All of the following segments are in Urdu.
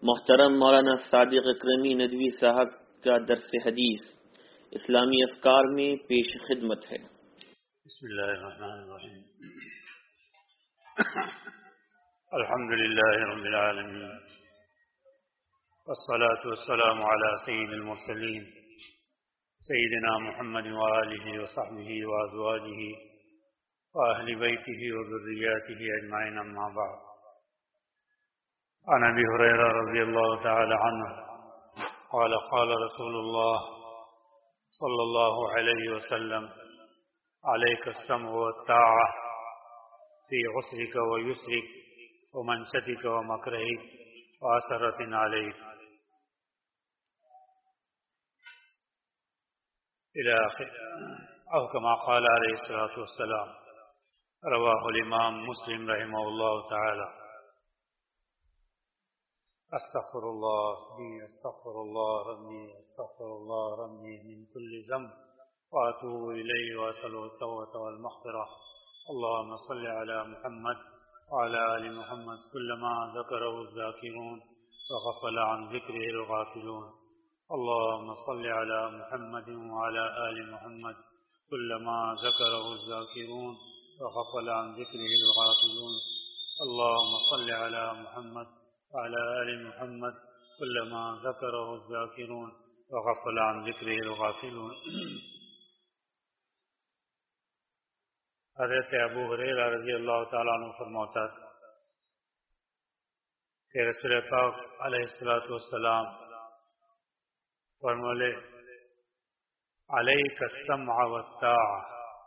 محترم مولانا صادق اکرمی ندوی صاحب کا درس حدیث اسلامی افکار میں پیش خدمت ہے۔ بسم اللہ الرحمن الرحیم۔ الحمد للہ رب العالمین والصلاة والسلام علی سید المرسلین سیدنا محمد وآلہ وصحبہ وازواجہ وأهل بيته وذرياته أجمعين أما بعد، عن أبي هريرة رضي الله تعالى عنه قال قال رسول الله صلى الله عليه وسلم عليك السمع والطاعة في عسرك ويسرك ومنشتك ومكرهك وأسرة عليك إلى آخر، أو كما قال عليه الصلاة والسلام، رواہ الامام مسلم رحمہ اللہ تعالی۔ استغفر اللہ ربی استغفر اللہ ربی استغفر اللہ ربی من كل ذنب واتوب الیہ واسألہ التوبۃ والمغفرۃ۔ اللهم صل علی محمد وعلى آل محمد كلما ذکرہ الذاکرون وغفل عن ذکرہ الغافلون۔ اللهم صل علی محمد وعلى آل محمد كلما ذکرہ الذاکرون وغفل عن ذکرہ الغافلون۔ اللهم صل علی محمد وعلى آل محمد كلما ذکرہ الذاکرون وغفل عن ذکرہ الغافلون۔ حضرت ابو ہریرہ رضی اللہ تعالیٰ عنہ فرماتا کہ رسول پاک علیہ السلام فرمولے علیک السمع والطاعہ،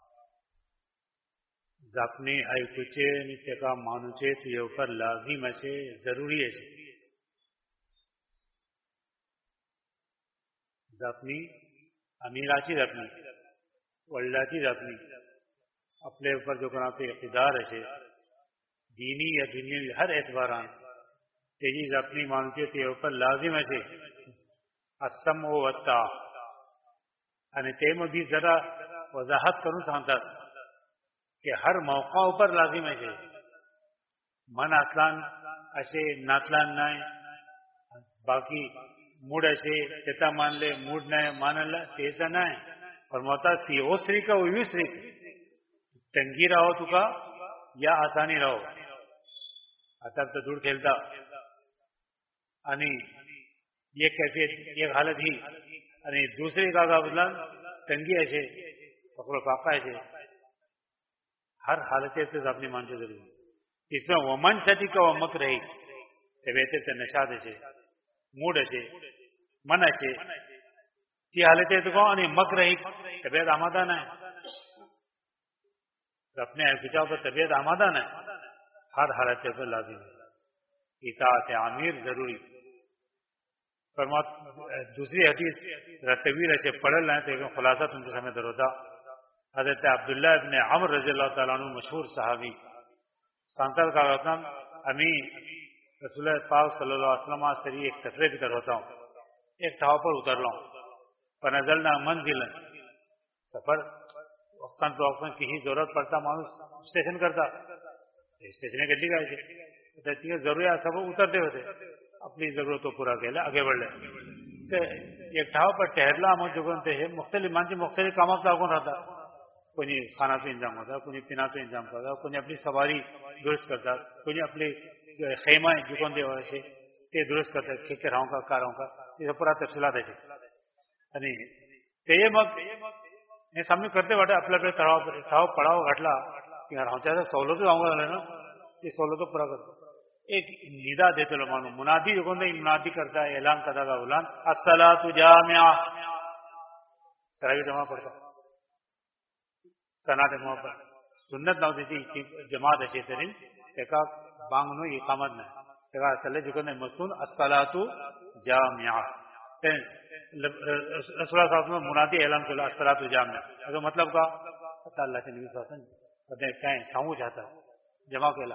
زپنی ایکوچے نتکا مانوچے تو یہ اوپر لازم ہے، ضروری ہے۔ زپنی امیراچی زپنی ولڈاچی زپنی اپنے اوپر جو کنا پہ اقتدار ہے، دینی یا دنیاوی ہر اعتباران تیجی زپنی مانوچے تو یہ اوپر لازم ہے۔ السمع والطاعہ یعنی تیم بھی ذرا وضاحت کروں سانتا کہ ہر موقع پر لازم ہے کہ من اطلان ایسے ناتلان نہ باقی موڈ ایسے چتا مان لے موڈ نہ مان لے ایسا نہ ہے۔ اور موتا سی اوسری کا وہ یوسری تنگی رہو تو کا یا آسانی رہو اتب تو دور کھیلتا یعنی یہ کیفیت ایک حالت ہی یعنی دوسری کا بدلان تنگی ایسے پکڑو پاکا ایسے ہر حالت سے اپنی مان سے ضروری ہے۔ اس میں وہ من چھٹی کا وہ مک رہی طبیعت سے نشاد ہے موڈ ہے من ہے کی حالت ہے تو کہو مک رہی طبیعت آمادہ نہ ہے، اپنے بچاؤ پر طبیعت آمادہ نہ ہے، ہر حالت سے لازم ہے اطاعت عامر ضروری۔ دوسری حدیث طویل ایسے پڑھ لیں تو خلاصہ تم کو سمجھ ہوتا۔ حضرت عبداللہ ابن عمر رضی اللہ تعالیٰ عنہ مشہور صحابی سانتر کا رقم امی رسول پاک صلی اللہ علیہ وسلم سے ایک سفرے کی طرح ہوتا ہوں، ایک ٹھاؤ پر اتر لاؤں پر نزلنا منزل سفر وقتاً فوقتاً کسی ضرورت پڑتا مانوس اسٹیشن کرتا اسٹیشن گڈی کا ضروریات سب اترتے ہوتے اپنی ضرورت کو پورا کیا آگے بڑھ لے ایک ٹھاؤ پر ٹہرلا ہم جو مختلف مان سے مختلف کاموں کا کون رہتا، کوئی کھانا پہ انتظام ہوتا، کوئی پینا پہ انتظام کرتا، کوئی اپنی سواری درست کرتا، کوئی اپنے خیمہ جکون دے ویسے تے درست کرتا کھیکے رہوں کا کاروں کا یہ پورا تفصیلات ہے یعنی یہ مگ یہ سامنے کرتے بیٹھے اپنے اپنے ٹھاؤ پڑاؤ گھٹلا کہ ہوں چاہتا سہولت آؤں گا لینا یہ سہولت پورا کرتا۔ ایک ندا دیتے لو مانو منادی جو کون منادی کرتا ہے اعلان کرتا تھا اعلان الصلاۃ جامعہ سرائی جمع پڑتا سنات جمع پر سنت نہ ہوتی جماعت ہے ترین ایک بانگ نو اقامت نہ چلے جو کون مسکون الصلاۃ جامعہ رسول اللہ صاحب نے منادی اعلان کیا الصلاۃ جامعہ اگر مطلب کا اللہ کے نبی صلی اللہ علیہ وسلم کہیں سامو چاہتا ہے جمع کہلا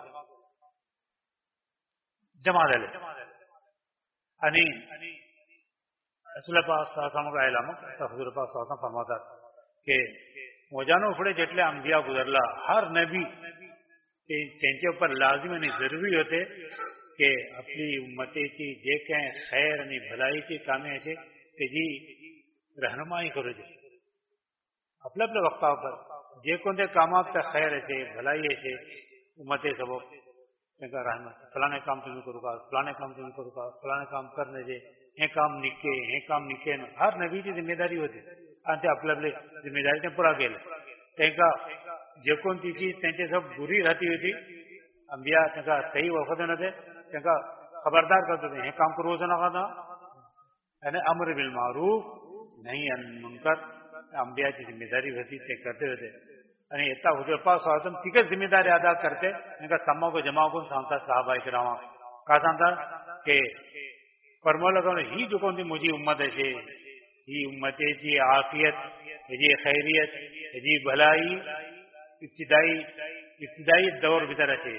جمع دے لے یعنی رسول پاک صلی اللہ علیہ وسلم کا اعلان حضور پاک صلی اللہ علیہ وسلم فرماتا کہ موجانو اپڑے جتلے انبیاء گزرلا ہر نبی چینچے اوپر لازم نہیں ضروری ہوتے کہ اپنی امتی کی جے کہیں خیر یعنی بھلائی کی کامیں ایسے کہ جی رہنمائی کرو جی اپنے اپنے وقت پر جے کون دے کامات کا خیر ایسے بھلائی ایسے امت سب رحمت فلانے کام تمہیں کرو گا فلانے کام تمہیں کرو گا فلانے کام کرنے دے ہیں کام نکے ہر نبی کی ذمہ داری ہوتی انتے اپنے اپنے ذمہ داری نے پورا کیا تینکا جو کون سی چیز تینچے سب بری رہتی ہوئی تھی انبیاء تینکا صحیح وقت نہ تھے تینکا خبردار کرتے تھے ہیں کام کو روز نہ کرنا یعنی امر بالمعروف نہیں عن منکر انبیاء کی ذمہ داری ہوتی تے کرتے ہوتے یعنی اتنا حضور پاک صلی اللہ علیہ وسلم ٹھیک ذمہ داری ادا کرتے ان کا تمام کو جمع کو سامتا صحابہ کرام کہا سامتا کہ فرمو لگا ہی جو کون سی مجھے امت ہے یہ امت جی عافیت جی خیریت جی بھلائی ابتدائی دور بھیتر ہے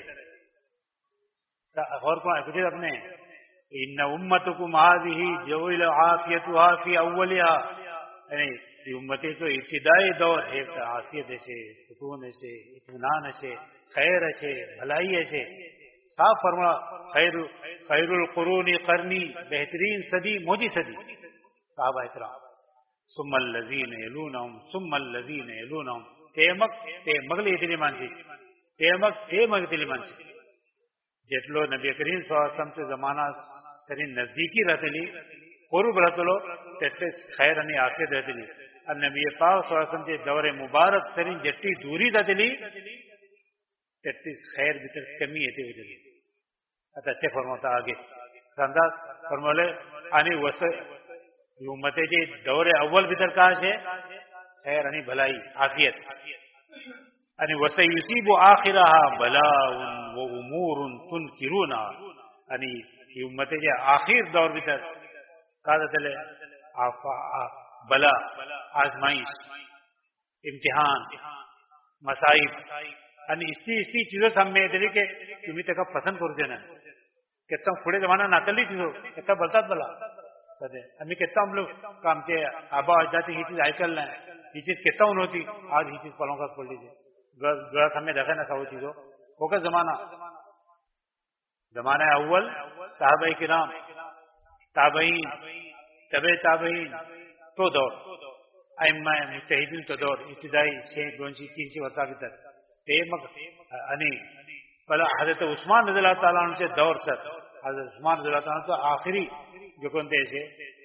اور کون ہے اپنے ان امتکم هذه جوئل عافیتها فی اولها یعنی یہ امتی تو ابتدائی دور ہے عافیت ہے سکون ہے اطمینان ہے خیر ہے بھلائی ہے صاف فرما خیر القرون قرنی بہترین صدی موجی صدی صحابہ کرام ثم الذین یلونہم ثم الذین یلونہم مغلی تلیمان سے جتلو نبی کریم صلی اللہ علیہ وسلم سے زمانہ ترین نزدیکی رہتے لی قرب رہتے لو تیسے خیر انی آخر رہتے لی اب نبی پاک صلی اللہ علیہ وسلم سے دور مبارک ترین جٹی دوری رہتے لی تیسے خیر بتر کمی ہے تے ہوتے لی اچھے فرماتا آگے سنداز فرمولے آنی وسع امت جی دور اول بتر کاش ہے خیر انی بھلائی آفیت انی وسیصیب آخرها بلاء و امور تنکرونها انی یہ امت جی آخر دور بتر کہا چلے بلا آزمائش امتحان مسائب انی اسی چیزوں سے ہم میں دلی کہ تمہیں تک پسند کر دینا کہتا ہوں کھڑے زمانہ ناکلی چیزوں کہتا بلتا بلا ہمیں کہتا ہم لوگ کام کے آبا اجداد یہ چیز آئی کر لیں یہ چیز کہتا ہوں ہوتی آج یہ چیز پلوں کا کھول لیجیے گڑا ہمیں دیکھا نہ تھا وہ چیزوں ہوگا زمانہ اول صحابہ کرام تابعین تابعین تو دور ائمہ مجتہدین تو دور ابتدائی 200-300 وسا بھی تک پہلا حضرت عثمان رضی اللہ تعالیٰ عنہ سے دور سر حضرت عثمان رضی اللہ تعالیٰ عنہ تو آخری جو کنتے ایسے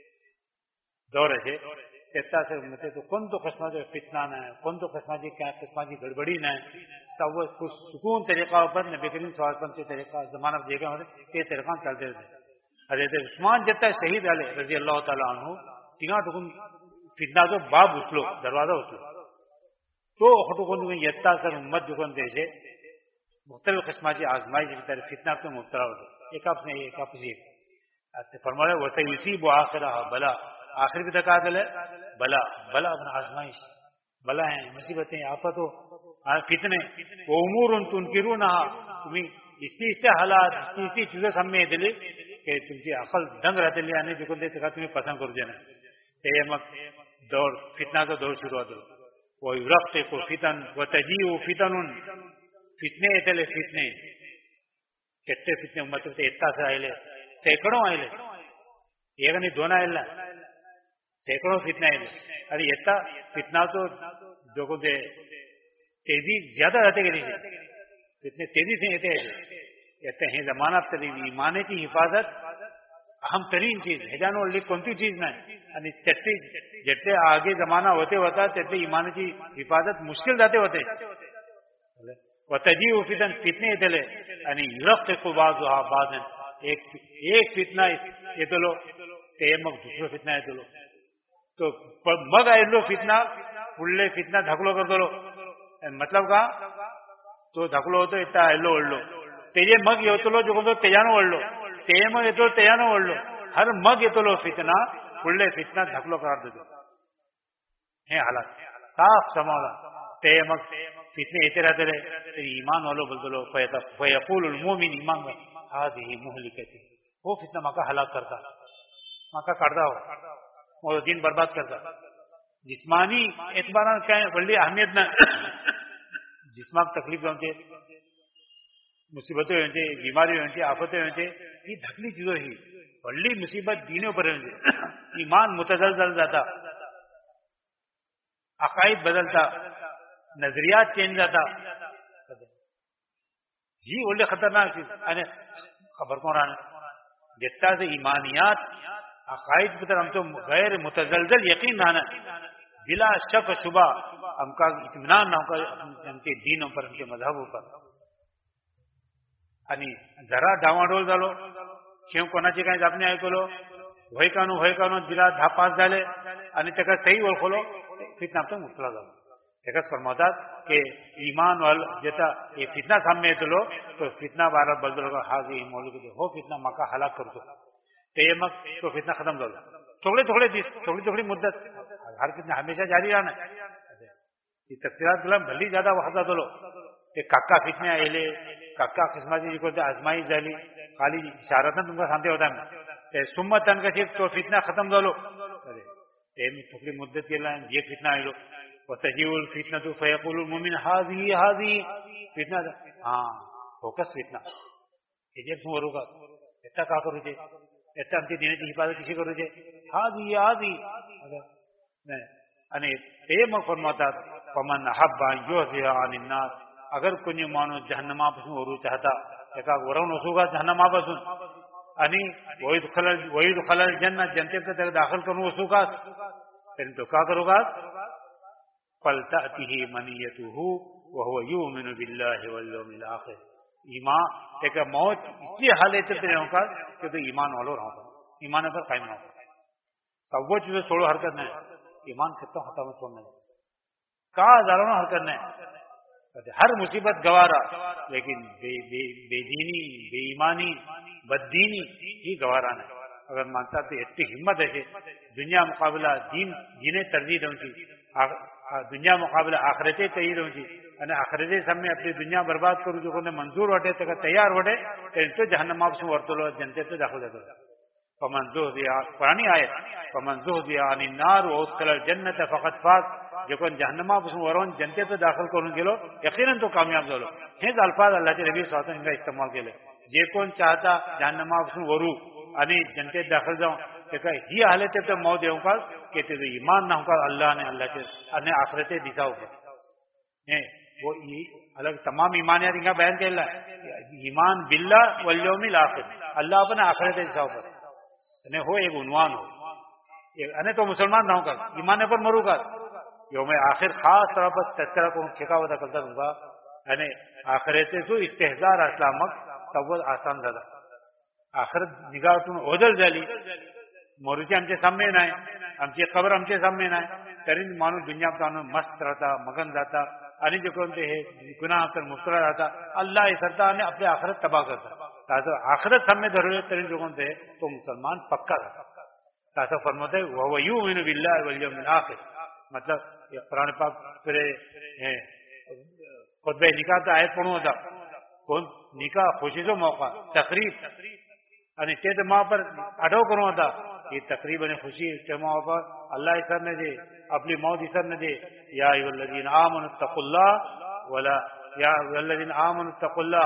دور ایسے تیتا سے امتے تو کون تو قسمہ جو فتنہ نہ ہے کون تو قسمہ جی کیا قسمہ جی گڑبڑی نہ ہے تب وہ کچھ سکون طریقہ پر نبی کریم صلی اللہ علیہ وسلم سے طریقہ زمانہ دیکھا ہوتے یہ طریقہ چلتے تھے حضرت عثمان جب تک شہید علی رضی اللہ تعالیٰ عنہ تینہ ٹکن فتنہ تو باب اسلو دروازہ اسلو تو خطوکن یتا سر امت جو کن دیشے مختلف قسمہ جی آزمائی جب تک فتنہ تو مبتلا ہوتے ایک آپ سے ایک آپ سے فرمایا وَسَيُصِيبُ آخِرَهَا بلا آخر بھی تک آدل ہے بلا اپنا آزمائش بلا ہیں مصیبتیں آفتوں فتنے امور تنکرونہا تمہیں اسی حالات اسی چیزیں سامنے دلی کہ تم کی عقل دنگ رہتے لیا نہیں جو کن دیتے کہا تمہیں پسند کر دینا تیمک دور فتنہ کا دور شروع ہوتا وَيُرَقِّقُ فِتَنُ وَتَجِيُّ فِتَنٌ فتنے اتلے فتنے کتنے فتنے امت سے اتنا سے آئے لے سینکڑوں آئے لے ایک نہیں دونا آئے لے سینکڑوں فتنے آئے لے ارے اتنا فتنہ تو جو کو دے تیزی زیادہ رہتے کہ نہیں فتنے تیزی سے اتنے ہیں زمانہ ترین ایمانے کی حفاظت اہم ترین چیز ہے جانو لی کون سی چیز میں یعنی جتنے آگے زمانہ ہوتے ہوتا تیسے ایمان کی حفاظت مشکل جاتے ہوتے وَتَجِيُّ فِتَنٌ فتنے اتلے یعنی يُرَقِّقُ بَعْضُهَا بَعْضًا ایک فتنہ یہ تو لو تیمک دوسرا فتنہ یہ تو لو تو مگ آئے لو فتنہ پھلے فتنہ دھکلو کر دو لو مطلب کہا تو دھکلو ہو تو اتنا آئے لو اڑ لو تیجے مگ یہ تو لو جو کہو تیجانو اڑ لو تیمک یہ تو تیجانو اڑ لو ہر مگ یہ تو لو فتنہ پھلے فتنہ دھکلو قرار دے دو ہیں حالات صاف سمالا تیمک فتنے ایتے رہتے رہے تیری ایمان والو بلدو لو فیقول المومن ایمان میں هذه مہلکتی وہ فتنہ ماں کا ہلاک کرتا ماں کا کردہ ہو وہ دین برباد کرتا جسمانی اعتباران کیا ہے بلی اہمیت نہ جسمہ تکلیف ہوتے मुसीबत बीमारी आफत ही धाकली चीजों ही व्हडली मुसीबत दिने पर्यंत ईमान मुतजलजल जाता, अकाईद बदलता, नजरियात चेंज जाता, ही व्हडली खतरनाक चीज. आणि खबर कोण जितना से ईमानियात अकाईद पर आमचो गैर मुतजलजल यकीन राहणं बिला शक शुबा आमका इत्मीनान आमचे दीन पर आमचे मजहब पर. आणि जरा डावाडोल झालो किंवा कोणाची काही जापणी ऐकलो व्हय कानू दिला 10-5 झाले आणि त्याका सही ओळखलो फितना तो मुतला झालो. त्याकाच फरमावतात की ईमान वाल जेता हे फितना सामने येतलो तो फितना बारा बदलो हा जे मौलवी हो फितना मका हलाक करतो ते मग तो फितना खत्म झाला. थोडे दिस थोड़ी मुद्दत हर फितना हमेशा जारी रहना. ती तफसीलात गुलाम भली ज्यादा वहाजा दलो ते काका फितने आयले काका किस्माची जी कोणती आजमाई झाली खाली इशारातन तुमका सांगते होता ते सुम्मतन कशी तो फितना खत्म झालो. अरे ते मी थोडी मुद्दत केला जे फितना आयलो वतजीउल फितनतु फयकुलुल मुमिन हाजी फितना. हाँ फोकस फितना हे શું કરું કા એતા કા કરું છે એતા આમથી દિનેની હિફાજત કशी કરું છે હાજી અને તે ફરમાતા ફમન હબ્બા યુઝિયા અનિન નાસ अगर कोणी माणूस जहन्नमापासून वरू चाहता एका वरून वसूगा जहन्नमापासून आणि वहीद खलल जन्नत जनतेत त्याला दाखल करून वसूगा तरी तो का करूगा फलतातिही मनियतुहु वहुव युमिनु बिल्लाहि वल यौमिल आखिर. ईमान एक मौत इसलिए हालत में होगा कि तो ईमान वालों रहोगा ईमान पर कायम रहोगा. सब वो चीजें छोड़ो हरकत नहीं ईमान कितना होता है छोड़ना कहा हजारों हरकत नहीं हर मुसीबत गवारा लेकिन बेदीनी बेईमानी बददीनी ही गवारा नहीं. अगर मानता तो इतनी हिम्मत है दुनिया मुकाबला दीन जीने तरजीह दूंगी दुनिया मुकाबला आखिरते तय दूंगी અને આખરે સામે આપણી દુનિયા બરબાદ કરું જો કોને મંજૂર વટે તો તૈયાર વટે તો જહન્નમ શું વર્તલો જનતે તો દાખલ થતો ફમન ઝુહદિયા પુરાણી આયત ફમન ઝુહદિયા અનિન નાર વઉદખલ જન્નત ફقط ફાઝ जो कोण जहन्नमापासून वरून जनतेचं दाखल करून गेलो यकीनन तो कामयाब झालो. हेच अल्फाज अल्लाहचे नबी स्वतःने इस्तेमाल केले. जे कोण चाहता जहन्नमापासून वरू आणि जनतेत दाखल जाऊन त्याका ही हालत तर मौत येऊ का की ते ईमान ना होगा अल्लाह ने अल्लाहचे आणि आखिरते दिशा होगा हे वो अलग तमाम ईमानियात इनका बयान केला ईमान बिल्ला वल यौमिल आखिर अल्लाह अपने आखिरते दिशा होगा અને हो एक उन्वान हो અને तो मुसलमान ना होगा ईमान पर मरूगा योम आखिर खास तौर पर तस्करा को शिकावत करता होगा અને आखिरते जो इस्तेहजार असला मग सवल आसान झाला. आखिर निगाहतून ओझल झाली मोरूचे आमचे सामने नाही आमची कबर आमचे सामने नाही तरी माणूस दुनियात आणून मस्त राहता मगन जाता आणि जे कोणते हे गुन्हा कर मुबतला राहता अल्लाह विसरता आणि आपली आखिरत तबाह करता. तासं आखिरत सामने धरले तरी जो कोणते तो मुसलमान पक्का राहता. तासं फरमाते वहुव युमिनु बिल्लाहि वल यौमिल आखिर मतलब ये कुरान पाक फिरे खुतबे निकाह का आयत पढ़ू होता कोण निकाह खुशीचो मौका तकरीब आणि ते मौका पर आठव करू होता ये तकरीब आणि खुशी त्या मौका पर अल्लाह इसर ने दे अपनी मौत इसर ने दे या अय्युहल्लज़ीना आमनु तक़ुल्लाह वला या अय्युहल्लज़ीना आमनु तक़ुल्लाह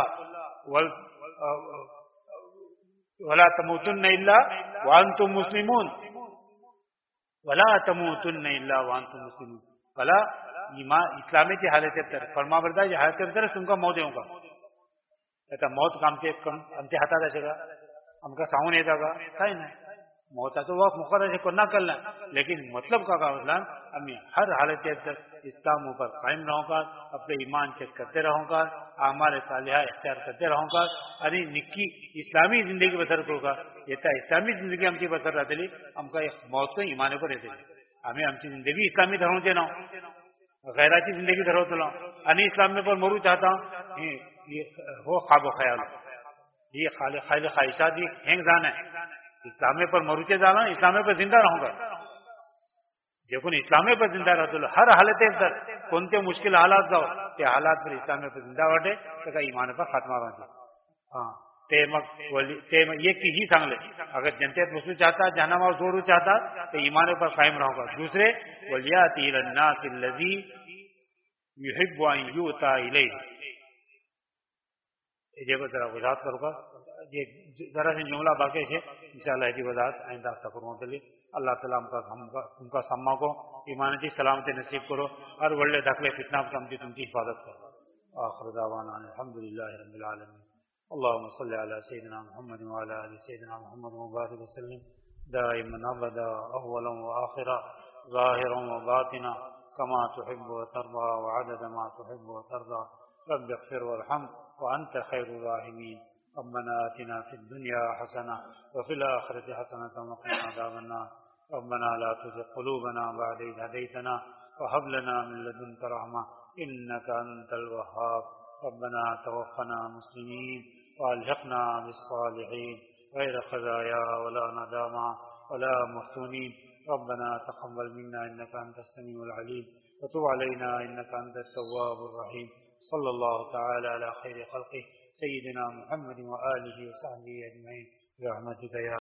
वला तमूतुन्न इल्ला व अंतुम मुस्लिमून वला तमूतुन्न इल्ला व अंतुम मुस्लिमून. वला ईमान इस्लामी हालत तर फरमाबरदारी हालत तर तुमका मौत येऊगा आता मौत आमच्या हातात असे का आमका सांगून येता का काही नाही मौताचं वक्त मुकर्रर कोणा करना लेकिन मतलब का मतलब हमें हर हालत इस्लाम ऊपर कायम रहूंगा अपने ईमान चेक करते रहूंगा आमाल सालिहा इख्तियार करते रहूंगा आणि निक्की इस्लामी जिंदगी बसर करूंगा येता इस्लामी जिंदगी आमची बसर राहतली आमका मौत ईमान पर येते आम्ही आमची जिंदगी इस्लामी धरवते ना गैराची जिंदगी धरवतो आणि इस्लाम पर मरू चाहता हो ख्वाब ख्याल ये खाली ख्वाहिशात ही हेंग जाना है इस्लामे पर मरूचे जाना इस्लामे पर जिंदा रहूंगा जे कोणी इस्लामे पर जिंदा राहतो हर हालत कोणते मुश्किल हालात जाओ ते हालात पर इस्लामे पर जिंदा वाटे तर ईमान पर खात्मा राहते. हाँ ते मग एक ही सांगले अगर जनतेत बसू चाहता जहन्नमावर जोडू चाहता तो ईमान पर कायम रहूंगा. दूसरे वलियाती लन्नास अल्लज़ी युहिब्बु अन युता इलैहि یہ ذرا وضاحت کروں گا یہ ذرا سے جملہ باقی ہے انشاءاللہ یہ وضاحت آئندہ ہفتہ کروں کے لیے اللہ تعالیٰ ان کا سما کو ایمانتی سلامتی نصیب کرو اور ولے داخلے فتنہ سمجھی تم کی حفاظت کرو آخر دعوانا الحمد للہ رب العالمین اللهم صل على سيدنا محمد وعلى آل سيدنا محمد وبارك وسلم دائما ابدا اولا واخرا ظاهرا وباطنا كما تحب وترضى وعدد ما تحب وترضى رب اغفر وارحم وانت خير الراحمين ربنا آتنا في الدنيا حسنة وفي الآخرة حسنة وقنا عذاب النار ربنا لا تزغ قلوبنا بعد إذ هديتنا وهب لنا من لدنك رحمة إنك أنت الوهاب ربنا توفنا مسلمين وألحقنا بالصالحين غير خزايا ولا ندامى ولا مفتونين ربنا تقبل منا إنك أنت السميع العليم وتب علينا إنك أنت التواب الرحيم صلى الله تعالى على خير خلقه سيدنا محمد وآله وصحبه أجمعين برحمتك يا